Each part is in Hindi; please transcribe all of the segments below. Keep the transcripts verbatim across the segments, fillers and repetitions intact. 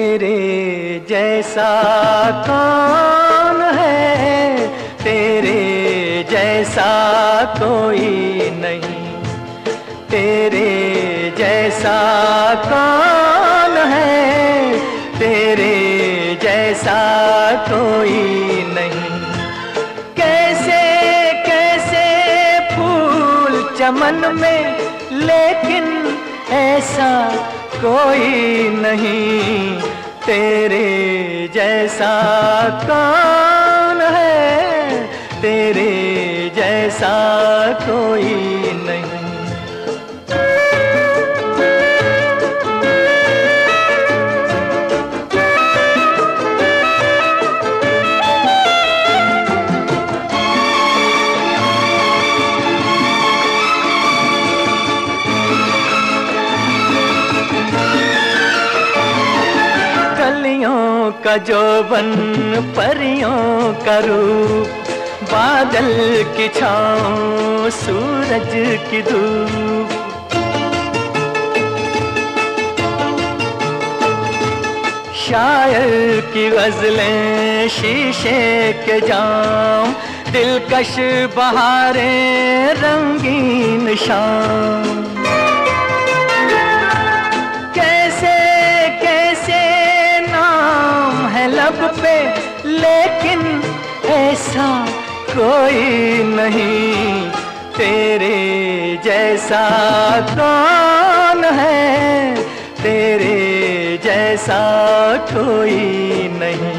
तेरे जैसा कौन है, तेरे जैसा कोई नहीं। तेरे जैसा कौन है, तेरे जैसा कोई नहीं। कैसे कैसे फूल चमन में, लेकिन ऐसा कोई नहीं। तेरे जैसा कौन है, तेरे जैसा कोई नहीं। का जोबन परियों का रूप, बादल की छाँव सूरज की धूप। शायर की गज़लें शीशे के जाम, दिलकश बहारें रंगीन शाम। लब पे लेकिन ऐसा कोई नहीं। तेरे जैसा कौन है, तेरे जैसा कोई नहीं।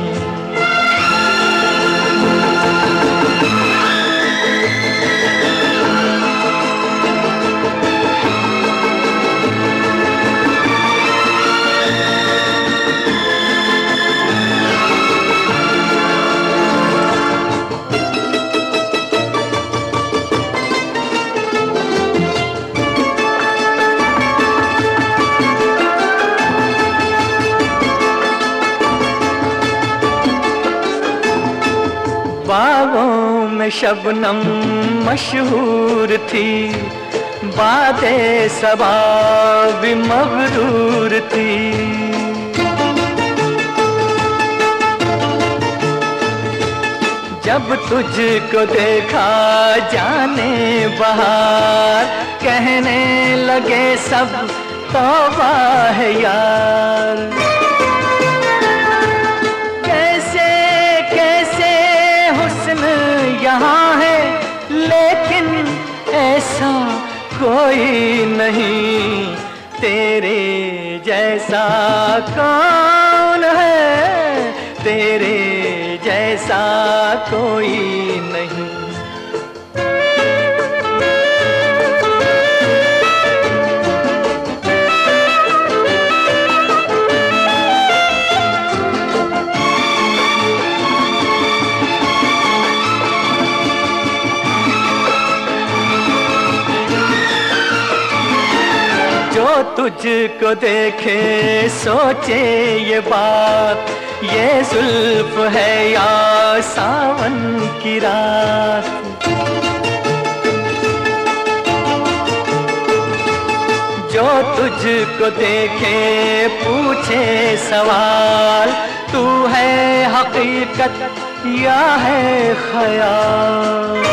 बागों में शबनम मशहूर थी, बातें सबा भी मगरूर थी। जब तुझको देखा जाने बहार, कहने लगे सब तौबा है यार। यहाँ है लेकिन ऐसा कोई नहीं। तेरे जैसा कौन है, तेरे जैसा कोई नहीं। जो तुझको देखे सोचे ये बात, ये जुल्फ है या सावन की रात। जो तुझको देखे पूछे सवाल, तू है हकीकत या है ख्याल।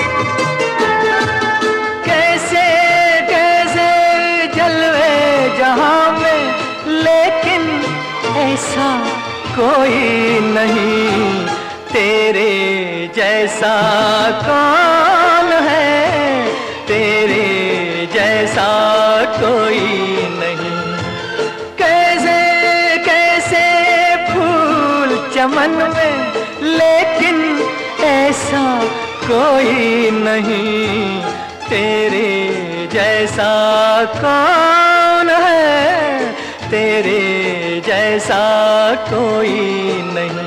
जहाँ में लेकिन ऐसा कोई नहीं। तेरे जैसा कौन है, तेरे जैसा कोई नहीं। कैसे कैसे फूल चमन में, लेकिन ऐसा कोई नहीं। तेरे जैसा कौन है, तेरे जैसा कोई नहीं।